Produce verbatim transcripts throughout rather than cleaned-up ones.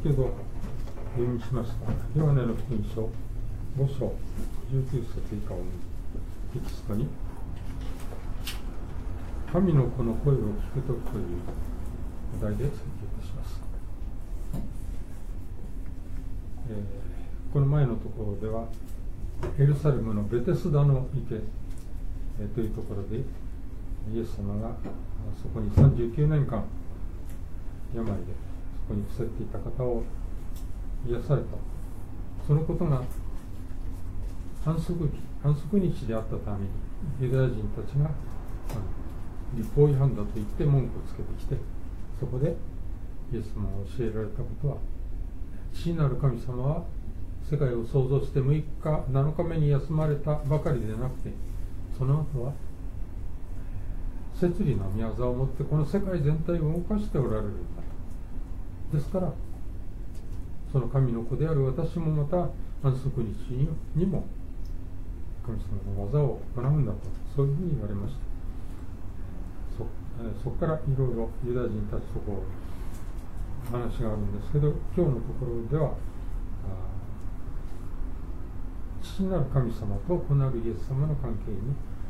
ほど読みしましたヨハネの福音書ご章じゅうきゅう節以下をテキストに、神の子の声を聞くときというお題で説明いたします。えー、この前のところではエルサレムのベテスダの池、えー、というところでイエス様がそこにさんじゅうきゅうねんかん病でそこに伏せていた方を癒された。そのことが安息日、安息日であったためにユダヤ人たちが律法違反だと言って文句をつけてきて、そこでイエス様が教えられたことは、父なる神様は世界を創造してむいかなのかめに休まれたばかりでなくて、その後は摂理の御業をもってこの世界全体を動かしておられるんだと。ですからその神の子である私もまた安息日にも神様の技を行うんだと、そういうふうに言われました。 そ, そこからいろいろユダヤ人たちとこう話があるんですけど、今日のところでは父なる神様と子なるイエス様の関係に、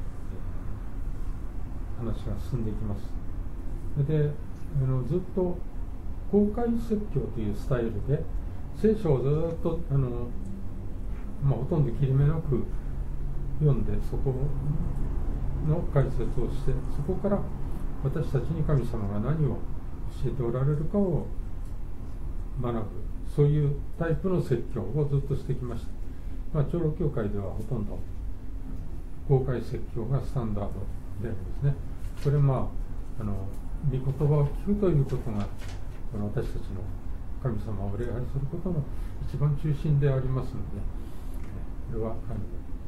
えー、話が進んでいきます。であのずっと公開説教というスタイルで聖書をずっとあの、まあ、ほとんど切り目なく読んで、そこの解説をして、そこから私たちに神様が何を教えておられるかを学ぶ、そういうタイプの説教をずっとしてきました。まあ、長老教会ではほとんど公開説教がスタンダードであるんですね。これまああの御言葉を聞くということが私たちの神様を礼拝することの一番中心でありますので、これはあの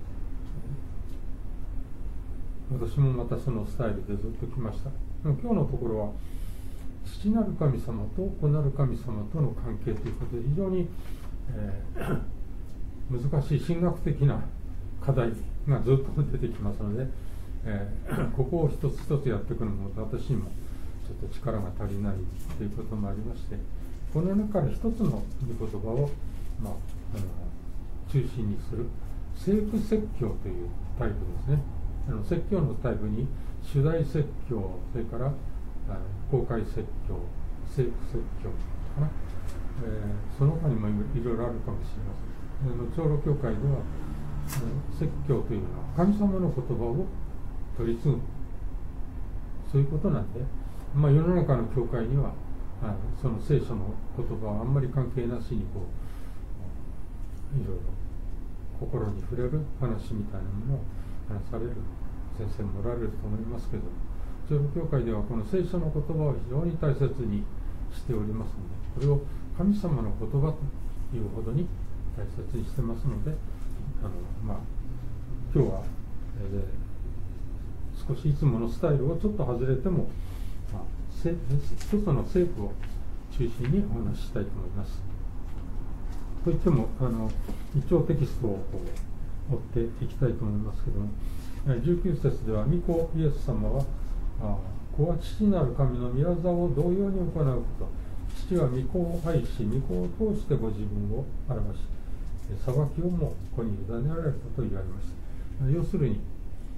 私もまたそのスタイルでずっと来ました。でも今日のところは父なる神様と子なる神様との関係ということで、非常に、えー、難しい神学的な課題がずっと出てきますので、えー、ここを一つ一つやっていくのも私にもちょっと力が足りないということもありまして、この中から一つの御言葉を、まあ、あの中心にする聖句説教というタイプですね。あの説教のタイプに主題説教、それから公開説教、聖句説教かな、えー、その他にもいろいろあるかもしれません。あの長老教会では説教というのは神様の言葉を取り継ぐ、そういうことなんで、まあ、世の中の教会にはあその聖書の言葉はあんまり関係なしにこういろいろ心に触れる話みたいなものを話される先生もおられると思いますけど、長老教会ではこの聖書の言葉を非常に大切にしておりますので、これを神様の言葉というほどに大切にしてますので、あの、まあ、今日は、えー、少しいつものスタイルをちょっと外れても、まあ、一つの聖句を中心にお話ししたいと思います。といってもあの一応テキストをこう追っていきたいと思いますけども、じゅうきゅう節では御子イエス様はあ子は父なる神の御業を同様に行うこと、父は御子を愛し御子を通してご自分を表し裁きをも子に委ねられたと言われました。要するに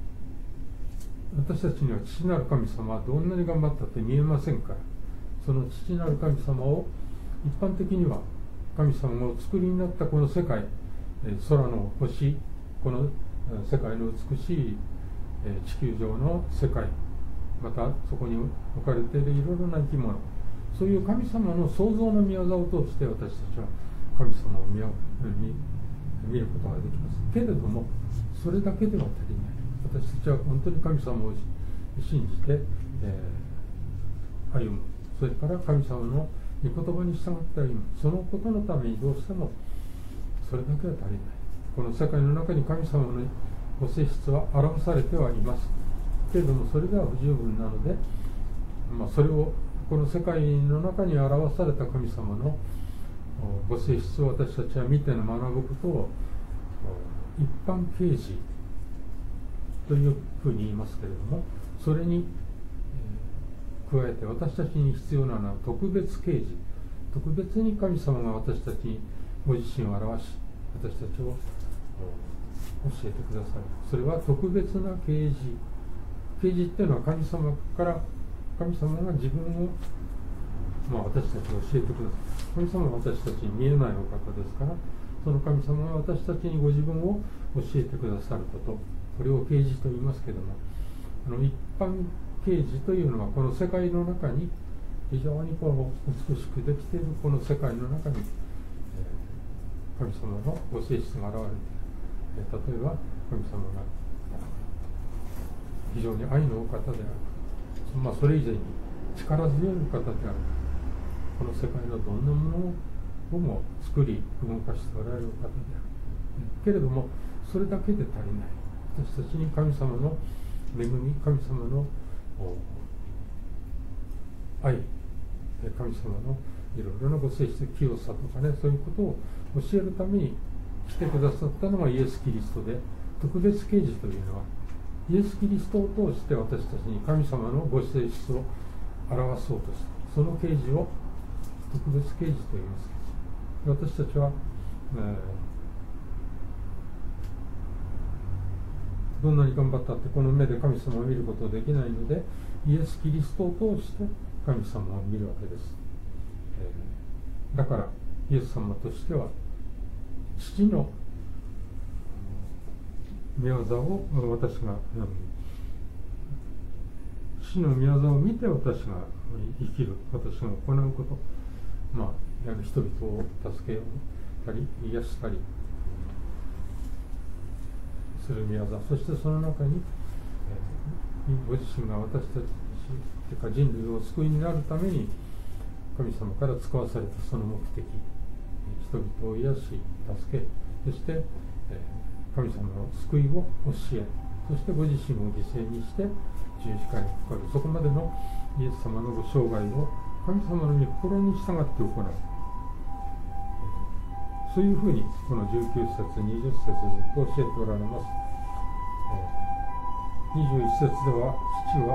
私たちには父なる神様はどんなに頑張ったって見えませんから、その父なる神様を一般的には神様がお作りになったこの世界、空の星、この世界の美しい地球上の世界、またそこに置かれているいろいろな生き物、そういう神様の創造の御業を通して私たちは神様を 見, 見, 見ることができますけれども、それだけでは足りない。私たちは本当に神様を信じて、えー、歩む、それから神様の御言葉に従って歩む、そのことのためにどうしてもそれだけは足りない。この世界の中に神様のご性質は表されてはいますけれども、それでは不十分なので、まあ、それをこの世界の中に表された神様のご性質を私たちは見て学ぶことを一般啓示というふうに言いますけれども、それに加えて私たちに必要なのは特別啓示、 特別に神様が私たちにご自身を表し、私たちを教えてくださる。それは特別な啓示。啓示っていうのは神様から神様が自分を、まあ、私たちを教えてくださる。神様は私たちに見えないお方ですから、その神様が私たちにご自分を教えてくださること、これを啓示と言いますけども、あの一般啓示というのはこの世界の中に非常にこの美しくできているこの世界の中に、えー、神様のご性質が現れて、えー、例えば神様が非常に愛のお方である、まあ、それ以前に力強いお方である、この世界のどんなものをも作り動かしておられるお方である。けれどもそれだけで足りない。私たちに神様の恵み、神様の愛、神様のいろいろなご性質、清さとかね、そういうことを教えるために来てくださったのがイエス・キリストで、特別啓示というのはイエス・キリストを通して私たちに神様のご性質を表そうとした、その啓示を特別啓示と言います。私たちは、えーどんなに頑張ったってこの目で神様を見ることはできないので、イエス・キリストを通して神様を見るわけです、えー、だからイエス様としては父の御業を私が、うん、父の御業を見て私が生きる、私が行うこと、まあやる人々を助けたり癒したりする御業、そしてその中に、えー、ご自身が私たちというか人類をお救いになるために神様から使わされたその目的、人々を癒し助け、そして、えー、神様の救いを教え、そしてご自身を犠牲にして十字架にかかる、そこまでのイエス様のご生涯を神様の御心に従って行う、そういうふうにこのじゅうきゅう節にじゅっ節を教えておられます。にじゅういち節では父は、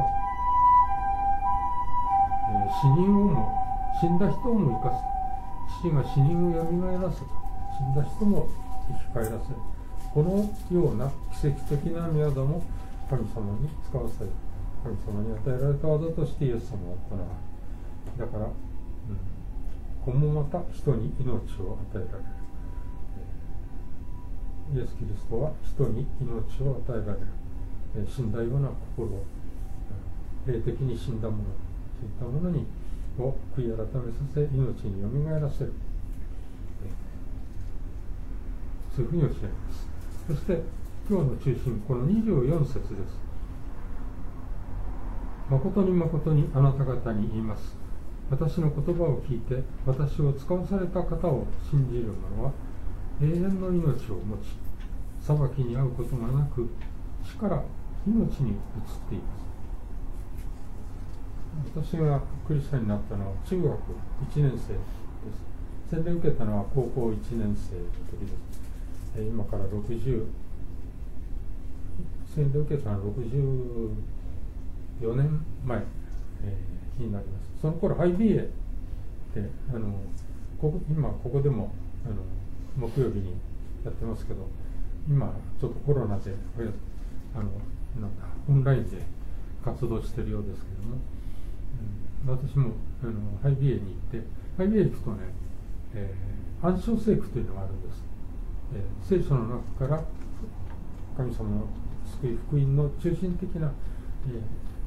えー、死人をも死んだ人をも生かす、父が死人をよみがえらせた、死んだ人も生き返らせる、このような奇跡的な御業も神様に使わされる、神様に与えられた技としてイエス様は行われる。だから、うん、ここもまた人に命を与えられる。イエス・キリストは人に命を与えられる、死んだような心を、霊的に死んだもの、そういったものにを悔い改めさせ、命によみがえらせる、そういうふうに教えます。そして今日の中心、このにじゅうよん節です。誠に誠にあなた方に言います。私の言葉を聞いて私を使わされた方を信じる者は永遠の命を持ち、裁きに遭うことがなく死から命に移っています。私がクリスチャンになったのは中学いちねん生です。洗礼を受けたのは高校いちねん生の時です。今からろくじゅう、洗礼を受けたのはろくじゅうよねんまえ、えー、になります。その頃 アイビーエー であのここ今ここでもあの木曜日にやってますけど、今ちょっとコロナであのなんかオンラインで活動しているようですけども、うん、私もあの アイビーエー に行って アイビーエー 行くとね、えー、暗唱聖句というのがあるんです、えー、聖書の中から神様の救い福音の中心的な、え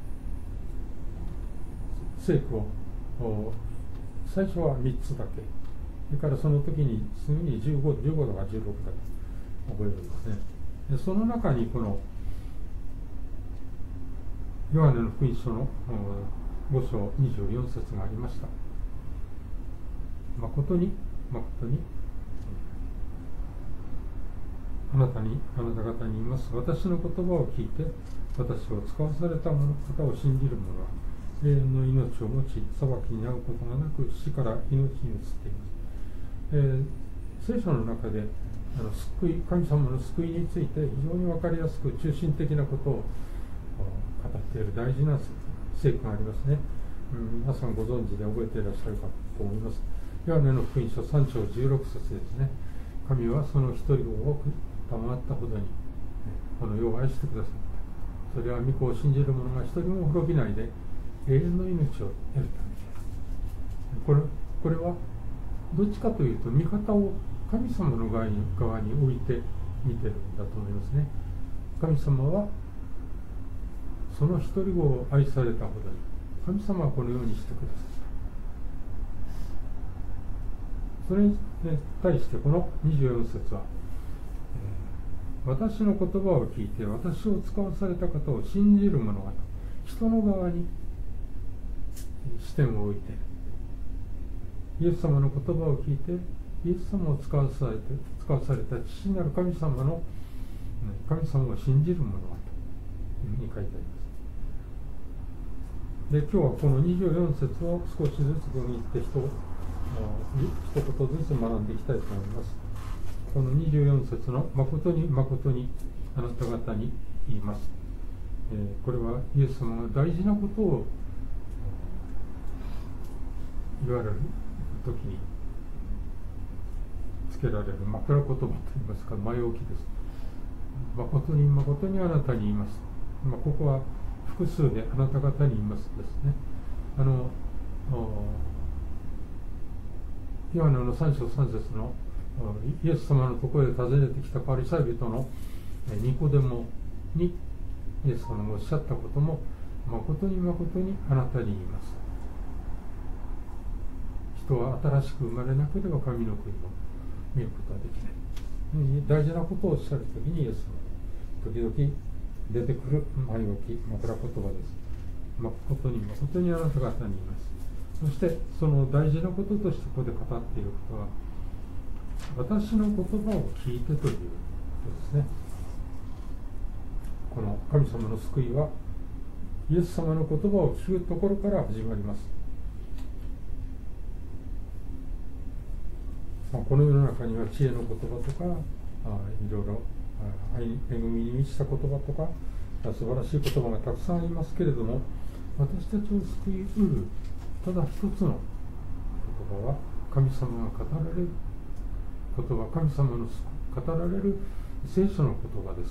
ー、聖句を最初はみっつだけ、それからその時に次にじゅうご、じゅうごだかじゅうろくだか覚えるんですね。でその中にこのヨハネの福音書のご章にじゅうよん節がありました。誠に誠にあなたにあなた方に言います。私の言葉を聞いて私を使わされた方を信じる者は永遠の命を持ち、裁きに遭うことがなく死から命に移っています。えー、聖書の中であの救い神様の救いについて非常に分かりやすく中心的なことを語っている大事な聖句がありますね。 うん、皆さんご存知で覚えていらっしゃるかと思います。ヨハネの福音書さん章じゅうろく節ですね。神はその一人を多く賜ったほどにこの世を愛してくださった。それは御子を信じる者が一人も滅びないで永遠の命を得るためである。これ、これはどっちかというと見方を神様の側に、側に置いて見てるんだと思いますね。神様はその一人を愛されたほどに神様はこのようにしてくださった。それに対してこのにじゅうよん節は、えー、私の言葉を聞いて私を使わされた方を信じる者が人の側に視点を置いてイエス様の言葉を聞いてイエス様を使わされて使わされた父なる神様の神様を信じる者はというふうに書いてあります。で、今日はこのにじゅうよん節を少しずつ区切って一一言ずつ学んでいきたいと思います。このにじゅうよん節の誠に誠にあなた方に言います、えー、これはイエス様が大事なことを言われる時につけられる枕言葉といいますか前置きです。誠に誠にあなたに言います、まあ、ここは複数であなた方に言いますですね。あのヨハネのさん章さん節のイエス様のところへ訪ねてきたパリサイ人のニコデモにイエス様がおっしゃったことも誠に誠にあなたに言います。人は新しく生まれなければ神の国を見ることはできない。大事なことをおっしゃるときにイエス様時々出てくる前置き枕言葉です。誠に誠にあなた方に言います。そしてその大事なこととしてここで語っていることは私の言葉を聞いてということですね。この神様の救いはイエス様の言葉を聞くところから始まります。まあ、この世の中には知恵の言葉とかあいろいろ恵みに満ちた言葉とか素晴らしい言葉がたくさんありますけれども、私たちを救いうるただ一つの言葉は神様が語られる言葉、神様の語られる聖書の言葉です。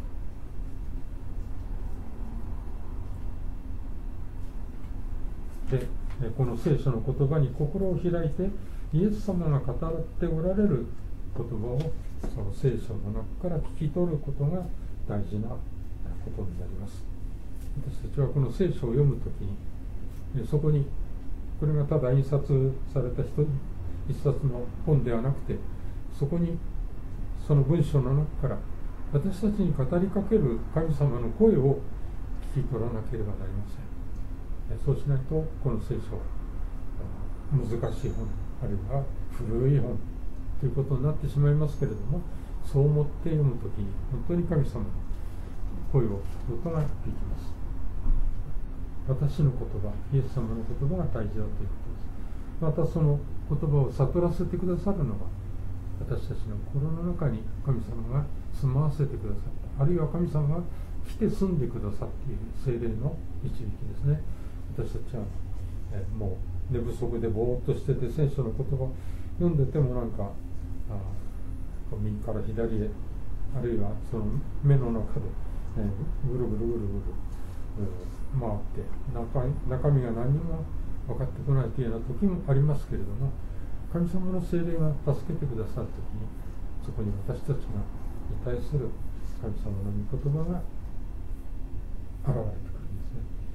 で、この聖書の言葉に心を開いてイエス様が語っておられる言葉をその聖書の中から聞き取ることが大事なことになります。私たちはこの聖書を読むときにそこにこれがただ印刷された一冊の本ではなくて、そこにその文章の中から私たちに語りかける神様の声を聞き取らなければなりません。そうしないとこの聖書難しい本あるいは古い本ということになってしまいますけれども、そう思って読むときに本当に神様の声を聞くことができます。私の言葉、イエス様の言葉が大事だということです。またその言葉を悟らせてくださるのは私たちの心の中に神様が住まわせてくださった、あるいは神様が来て住んでくださっている聖霊の導きですね。私たちはえもう寝不足でぼーっとしてて聖書の言葉読んでてもなんかあ右から左へあるいはその目の中で、ね、ぐるぐるぐるぐる、うん、回って中中身が何も分かってこないというような時もありますけれども、神様の聖霊が助けてくださる時にそこに私たちがに対する神様の御言葉が現れてくるん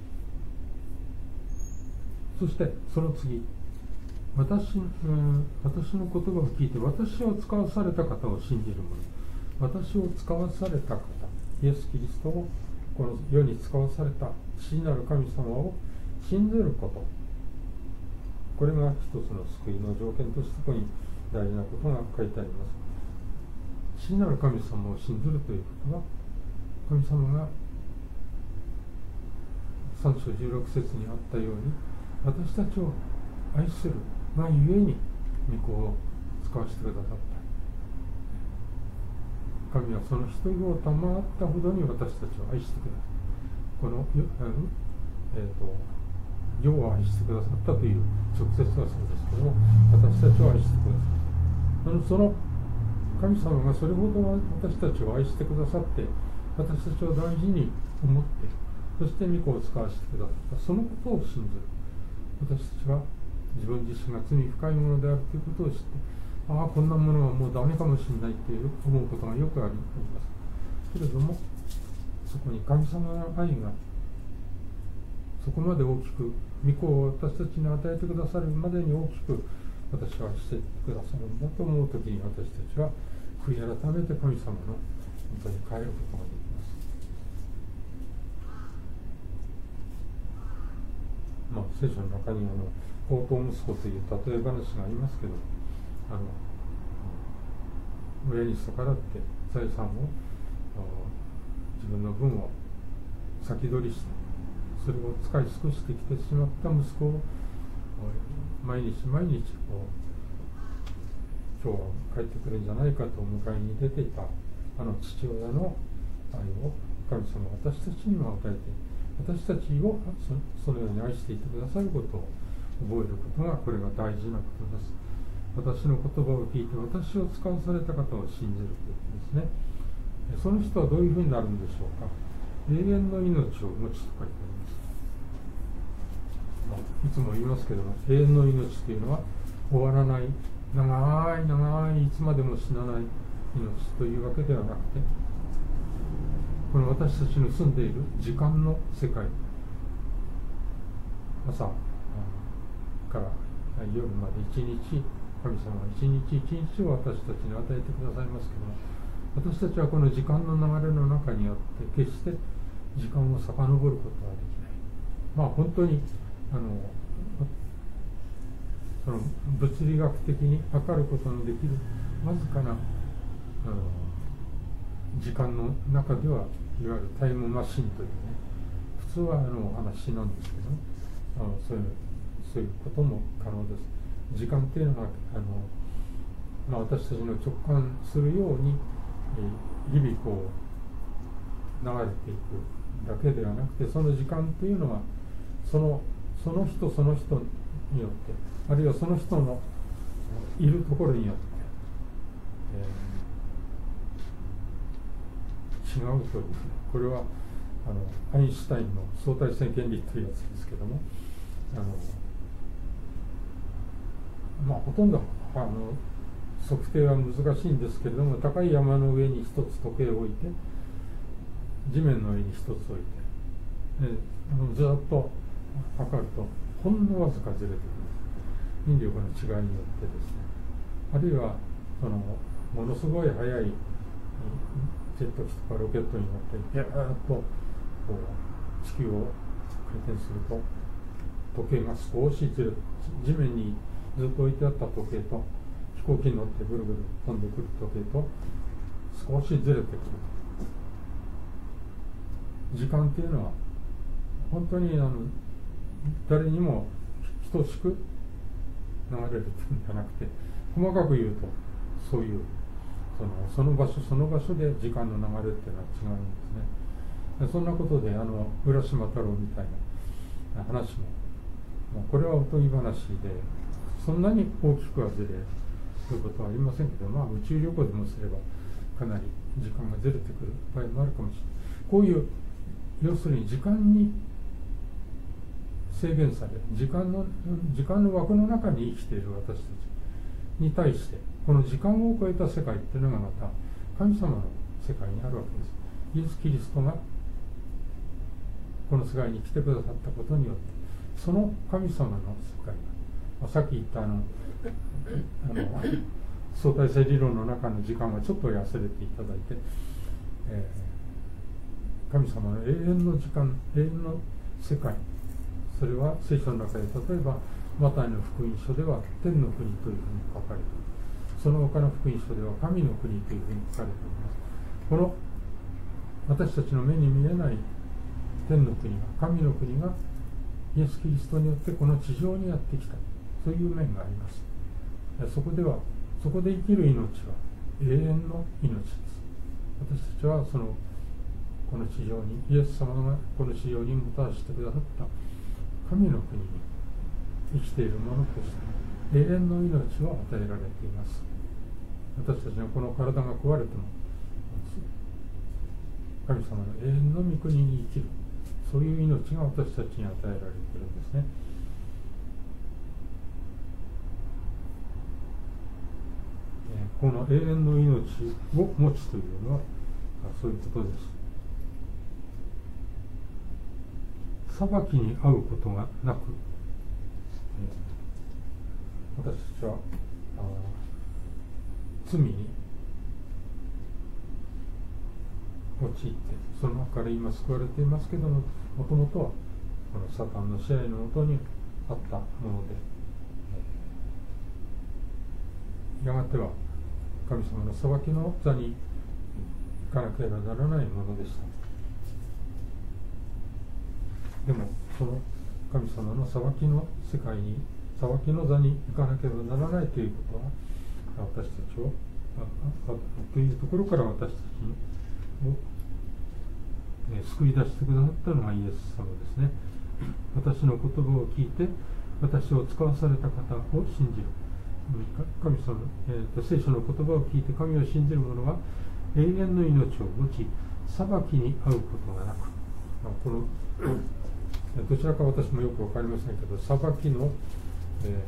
ですね。そしてその次、私、うん、私の言葉を聞いて私を使わされた方を信じる者、私を使わされた方、イエス・キリストをこの世に使わされた父なる神様を信ずること、これが一つの救いの条件としてここに大事なことが書いてあります。父なる神様を信ずるということは、神様がさん章じゅうろく節にあったように私たちを愛するがゆえに御子を使わせてくださった。神はその一人を賜ったほどに私たちを愛してくださった。この、えー、と世を愛してくださったという直接はそうですけども、私たちを愛してくださった。その神様がそれほど私たちを愛してくださって、私たちを大事に思って、そして御子を使わせてくださった、そのことを信ずる。私たちは自分自身が罪深いものであるということを知って、ああこんなものはもうダメかもしれないっていう思うことがよくありますけれども、そこに神様の愛がそこまで大きく、御子を私たちに与えてくださるまでに大きく私は愛してくださるんだと思うときに、私たちは悔い改めて神様の本当に帰ることができます。まあ、聖書の中にあの放蕩息子という例え話がありますけど、あの親に逆らって財産を自分の分を先取りして、それを使い尽くしてきてしまった息子を毎日毎日こう今日は帰ってくるんじゃないかとお迎えに出ていたあの父親の愛を神様は私たちにも与えて、私たちをそのように愛していてくださることを覚えることが、これが大事なことです。私の言葉を聞いて私を使わされた方を信じるということですね。その人はどういうふうになるんでしょうか。永遠の命を持ちと書いてあります。まあ、いつも言いますけども、永遠の命というのは終わらない、長い長いいつまでも死なない命というわけではなくて、この私たちの住んでいる時間の世界、朝から夜まで一日、神様は一日一日を私たちに与えてくださいますけども、私たちはこの時間の流れの中にあって決して時間を遡ることはできない。まあ本当にあのその物理学的に測ることのできるわずかなあの時間の中では、いわゆるタイムマシンというね、普通はあの話なんですけど、あのそういうそういうことも可能です。時間っていうのはあの、まあ、私たちの直感するように、えー、日々こう流れていくだけではなくて、その時間っていうのはそのその人その人によって、あるいはその人のいるところによって、えー、違うというですね、これはあのアインシュタインの相対性原理というやつですけども、あのまあ、ほとんどあの測定は難しいんですけれども、高い山の上に一つ時計を置いて、地面の上に一つ置いて、であのずっと測るとほんのわずかずれてくる、引力の違いによってですね、あるいはそのものすごい速いジェット機とかロケットに乗ってビャーッとこう地球を回転すると、時計が少しずれ、地面にずっと置いてあった時計と、飛行機に乗ってぐるぐる飛んでくる時計と少しずれてくる。時間っていうのは本当にあの誰にも等しく流れるというんじゃなくて、細かく言うとそういうそのその場所その場所で時間の流れっていうのは違うんですね。そんなことであの浦島太郎みたいな話も、まあ、これはおとぎ話でそんなに大きくはずれることはありませんけど、まあ、宇宙旅行でもすればかなり時間がずれてくる場合もあるかもしれない。こういう要するに時間に制限され、時間の時間の枠の中に生きている私たちに対して、この時間を超えた世界っていうのがまた神様の世界にあるわけです。イエス・キリストがこの世界に来てくださったことによって、その神様の世界が、さっき言ったあのあの相対性理論の中の時間はちょっと忘れていただいて、えー、神様の永遠の時間、永遠の世界、それは聖書の中で例えばマタイの福音書では天の国というふうに書かれている。その他の福音書では神の国というふうに書かれています。この私たちの目に見えない天の国が、神の国がイエス・キリストによってこの地上にやってきた、そういう面があります。そこではそこで生きる命は永遠の命です。私たちはそのこの地上にイエス様がこの地上にもたらしてくださった神の国に生きている者として永遠の命を与えられています。私たちのこの体が壊れても神様の永遠の御国に生きる、そういう命が私たちに与えられているんですね。この永遠の命を持つというのはそういうことです。裁きに遭うことがなく、私たちは罪に陥ってその中から今救われていますけども、もともとはこのサタンの支配のもとにあったもので、やがては神様の裁きの座に行かなければならないものでした。でもその神様の裁きの世界に、裁きの座に行かなければならないということは、私たちをというところから私たちを救い出してくださったのがイエス様ですね。私の言葉を聞いて私を使わされた方を信じる。神様、えー、と聖書の言葉を聞いて神を信じる者は永遠の命を持ち、裁きに遭うことがなく、まあ、このどちらか私もよく分かりませんけど、裁きの、えー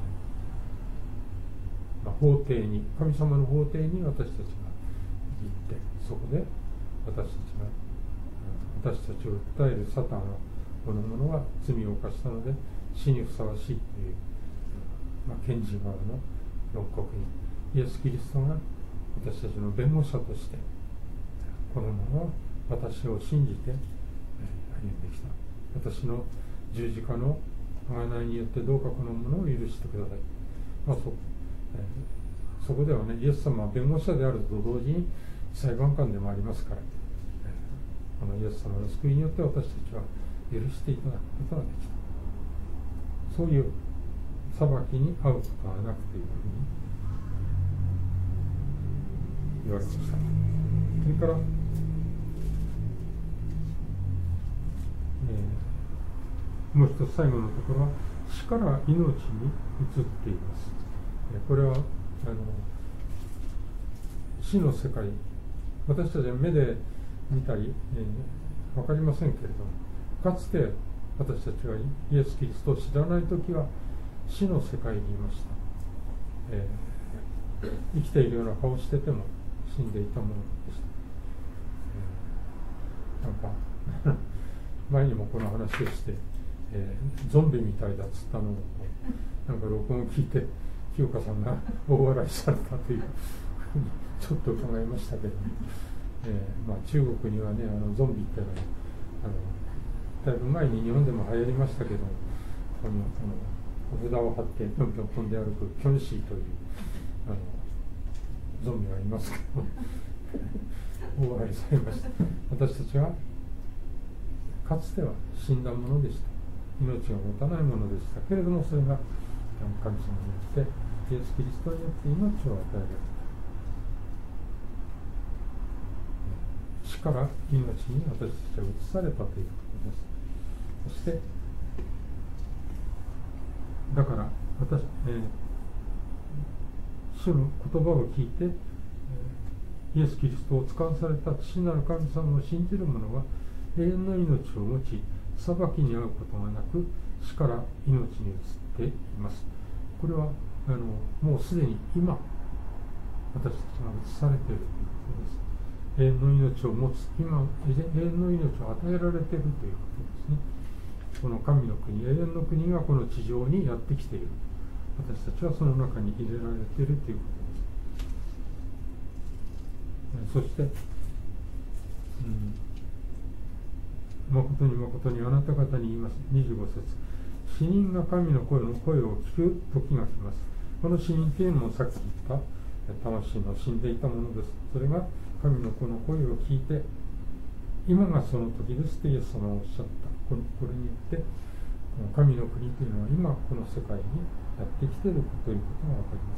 まあ、法廷に、神様の法廷に私たちが行って、そこで私たちが私たちを訴えるサタンは、この者は罪を犯したので死にふさわしいという、まあ、検事側の論告にイエス・キリストが私たちの弁護者としてこの者は私を信じて歩んできた。私の十字架の贖いによってどうかこの者を許してください。まあ そ, えー、そこではね、イエス様は弁護者であると同時に裁判官でもありますから、このイエス様の救いによって私たちは許していただくことができた。そういう裁きに遭うことはなくというふうに言われました。それから、えー、もう一つ最後のところは死から命に移っています。これはあの死の世界、私たちは目で見たり、えー、分かりませんけれども、かつて私たちがイエス・キリストを知らないときは死の世界にいました、えー、生きているような顔をしてても死んでいたものでした、えー、なんか前にもこの話をして、えー、ゾンビみたいだっつったのをなんか録音を聞いて清香さんが大笑いされたというふうにちょっと伺いましたけど、えーまあ、中国にはね、あのゾンビっていうのはあのだいぶ前に日本でも流行りましたけど、このあのお札を貼ってぴょんぴょん飛んで歩くキョンシーというあのゾンビがいますけど大笑いされました。私たちはかつては死んだものでした。命が持たないものでしたけれども、それが神様によってイエス・キリストによって命を与えられた。死から命に私たちは移されたということです。そしてだから私、えー、主の言葉を聞いて、えー、イエス・キリストを使わされた父なる神様を信じる者は永遠の命を持ち、裁きに遭うことがなく死から命に移っています。これはあのもうすでに今私たちが移されているということです。永遠の命を持つ、今永遠の命を与えられているということですね。この神の国、永遠の国がこの地上にやってきている。私たちはその中に入れられているということです。そして、うん、誠に誠にあなた方に言います。にじゅうご節、死人が神の声の声を聞く時が来ます。この死人というのもさっき言った魂の死んでいたものです。それが神の子の声を聞いて、今がその時ですとイエス様はおっしゃった。これによって神の国というのは今この世界にやってきているということが分かります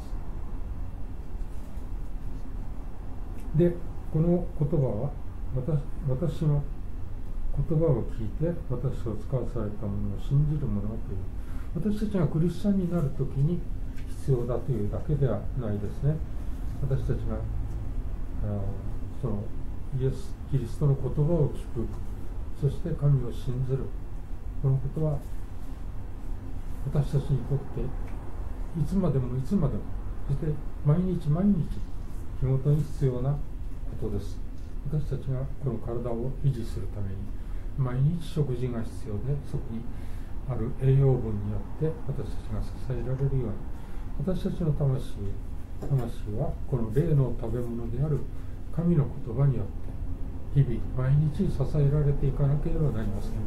。で、この言葉は 私, 私の言葉を聞いて私を使わされたものを信じる者はという、私たちがクリスチャンになるときに必要だというだけではないですね。私たちがそのイエス・キリストの言葉を聞く、そして神を信ずる、このことは私たちにとっていつまでもいつまでも、そして毎日毎日日ごとに必要なことです。私たちがこの体を維持するために毎日食事が必要で、そこにある栄養分によって私たちが支えられるように、私たちの魂魂はこの霊の食べ物である神の言葉によって日々毎日支えられていかなければなりません。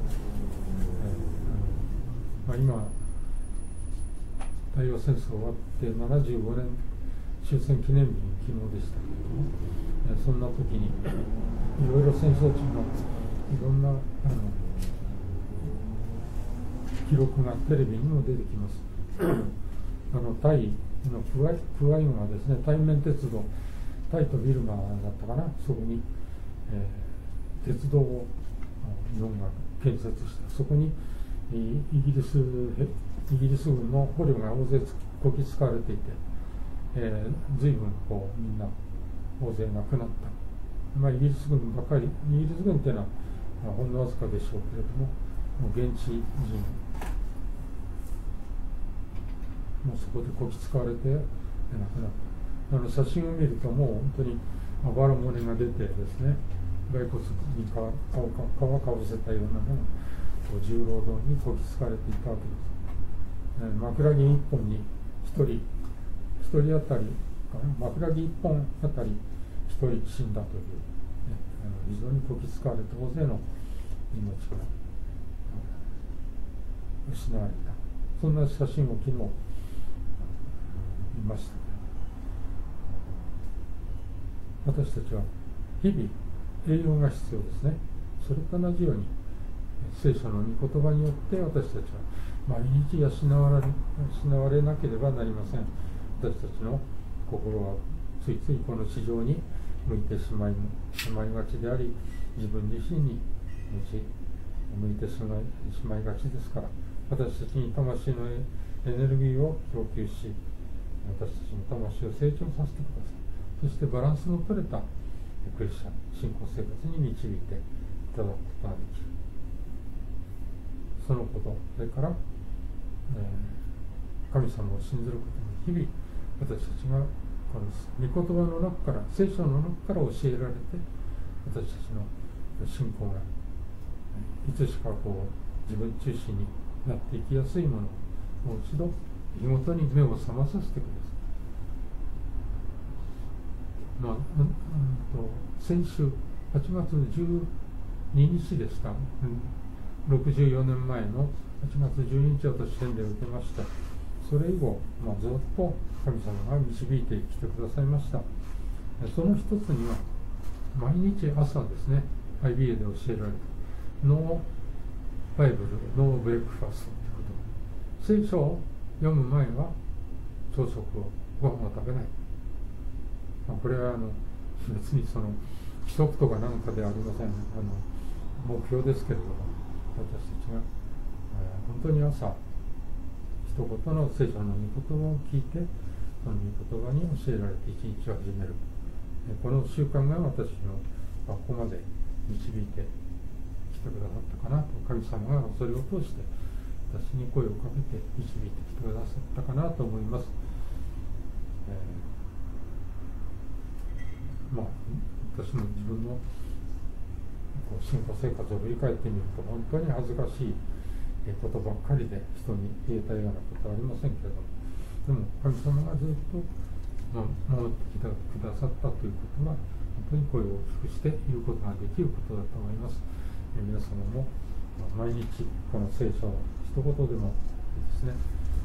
えーまあ、今太平洋戦争終わってななじゅうごねん終戦記念日の昨日でしたけれども、えー、そんな時にいろいろ戦争中のいろんなあの記録がテレビにも出てきます。あのタイのクワイクワイ軍はですね、対面鉄道、タイとビルマだったかな、そこに、えー、鉄道を日本が建設した。そこにイギリスイギリス軍の捕虜が大勢こき使われていて、えー、随分こうみんな大勢亡くなった。まあ、イギリス軍ばかり、イギリス軍っていうのは、まあ、ほんのわずかでしょうけれども、もう現地人もうそこでこき使われて亡くなった。あの写真を見るともう本当にあばら骨が出てですね、骸骨に皮をかぶせたようなのが重労働にこき使われていたわけです。えー、枕木一本に一人一人当たりかな、枕木一本あたり一人死んだという、ね、あの非常にこき使われて大勢の命が失われた。そんな写真を昨日見ました。私たちは日々栄養が必要ですね。それと同じように聖書の御言葉によって私たちは毎日養われ、養われなければなりません。私たちの心はついついこの地上に向いてしまい、しまいがちであり、自分自身に向いてしまい、しまいがちですから、私たちに魂のエネルギーを供給し、私たちの魂を成長させてください。そしてバランスの取れたクリスチャン信仰生活に導いていただくことができる。そのこと、それから、えー、神様を信ずることに日々私たちがこの御言葉の中から、聖書の中から教えられて、私たちの信仰がいつしかこう自分中心になっていきやすいものをもう一度日ごとに目を覚まさせてください。まあ、うんと先週はちがつじゅうににちでした。ろくじゅうよねんまえのはちがつじゅうににち、私洗礼を受けました。それ以後、まあ、ずっと神様が導いてきてくださいました。その一つには毎日朝ですね、アイビーエー で教えられるノーバイブル、ノーブレックファストということ。聖書を読む前は朝食を、ご飯を食べない。まあ、これはあの別にその規則とかなんかではありません。あの目標ですけれども、私たちが、えー、本当に朝一言の聖書の御言葉を聞いて、その御言葉に教えられて一日を始める。この習慣が私のここまで導いてきてくださったかなと、神様がそれを通して私に声をかけて導いてきてくださったかなと思います。えー、まあ私も自分の信仰生活を振り返ってみると、本当に恥ずかしいことばっかりで人に言えたようなことはありませんけれども、でも神様がずっと守ってきてくださったということは、本当に声を大きくして言うことができることだと思います。皆様も毎日この聖書を一言でもですね、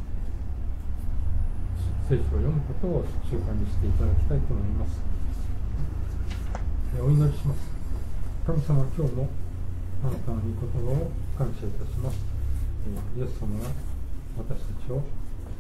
聖書を読むことを習慣にしていただきたいと思います。お祈りします。神様、今日もあなたの御言葉を感謝いたします。イエス様が私たちを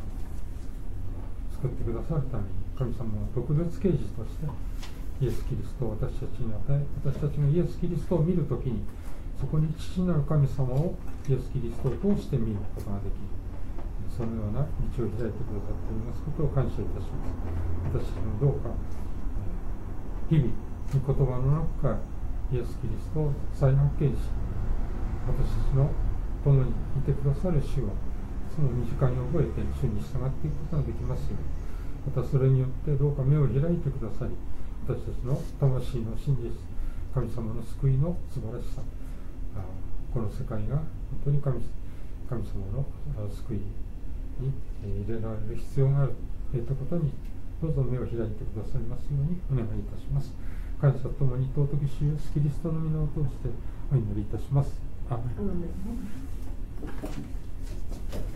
救ってくださるために、神様は特別啓示としてイエス・キリストを私たちに与え、私たちがイエス・キリストを見るときにそこに父なる神様をイエス・キリストを通して見ることができる、そのような道を開いてくださっておりますことを感謝いたします。私たちもどうか日々御言葉の中からイエス・キリストを再発見し、私たちの共にいてくださる主をその身近に覚えて主に従っていくことができますように、またそれによってどうか目を開いてくださり、私たちの魂の真実、神様の救いの素晴らしさ、この世界が本当に 神, 神様の救いに入れられる必要があるといったことにどうぞ目を開いてくださいますようにお願いいたします。感謝ともに尊き主イエスキリストの皆を通してお祈りいたします。アーメン。